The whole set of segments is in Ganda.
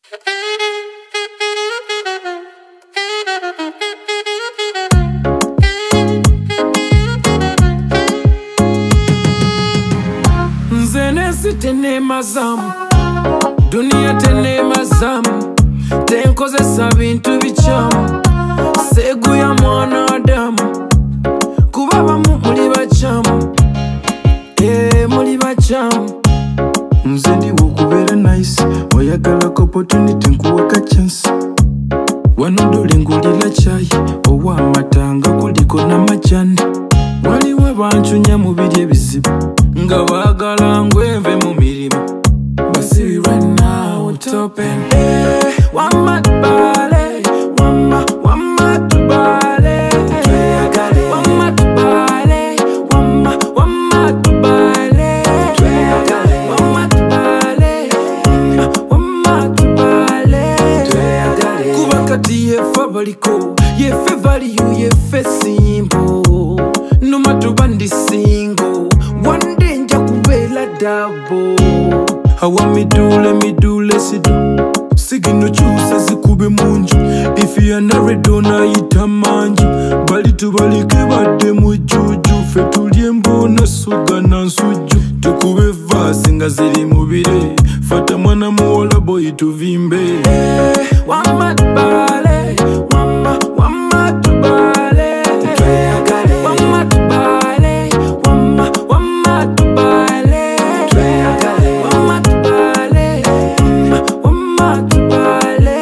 Nzenesi tene mazamu, dunia tene mazamu, tenkozesa bintu bichamu, segu ya mwanadamu, kubabamu muli bachamu, muli bachamu. Nze ndiwo okubeera nice, oyagalako opportunity nkuwaka chance. Wano dole ngulira chai, owa amatanga kuliko n'amajani. Waliwo abancunya mu biri ebizibu, nga baagala ngweve mu mirimu. Basibi right now topen, wama tubale, wama tubale, wama tubale, wama tubale, wama tubale, wama tubale. Kuba kati yefe baliko, yefe value, yefe simple. No matter bandi single, one day nja kubela double. Hawa midule sidu, sigino chusa zikube munju. If you are married onayita manju, bali tubalike badde mujuju. Fe tulye mbona suga na nsuju, tukube vasi nga ziri mubire. Fata mwana muwola boy tuvimbe. Wama tubale, wama tubale, wama tubale, wama tubale, wama tubale, wama tubale.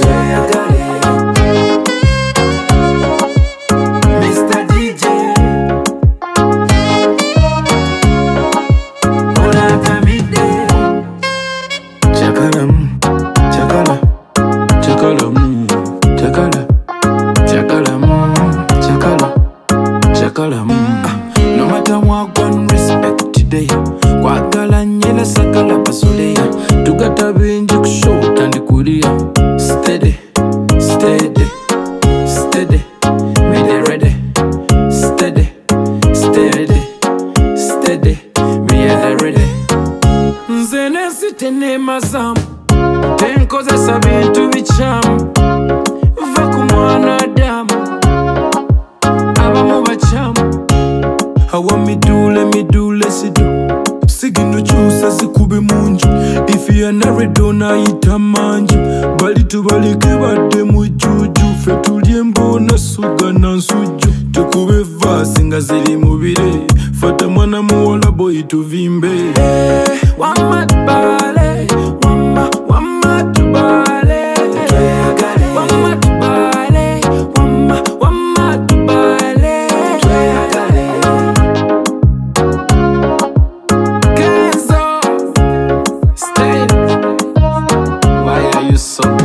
Mr. DJ, Ola Kamide. Chakalam, chakala, chakalam, chakala, chakalam, chakala, chakalam. No matter what, one respect today. Kwagala nyela sakala pasuleya, tugata binji kushota ndikulia. Steady, steady, steady, me ready. Steady, steady, steady, me ready. Nzenesi tene mazamu, tenkozesa bintu bichamu. Va ku mwanadamu, abamu bachamu. Hawa midule sidu, sigino chusa zikube munju. If you are married onayita manju, bali tubalike badde mujuju. Fe tulye mbona suga na nsuju, tukube vasi nga ziri mubire. Fata mwana muwola boy tuvimbe. Wama tubale, wama tubale, wama tubale, wama tubale. Kenzo, stay. Why are you so